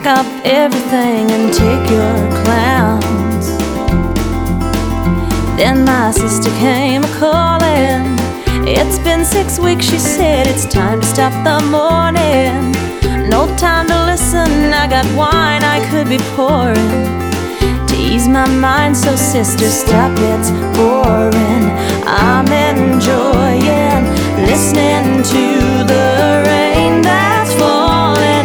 pack up everything and take your clowns. Then my sister came a-calling. It's been 6 weeks, she said, it's time to stop the mourning. No time to listen, I got wine I could be pouring to ease my mind, so sister, stop, it's boring.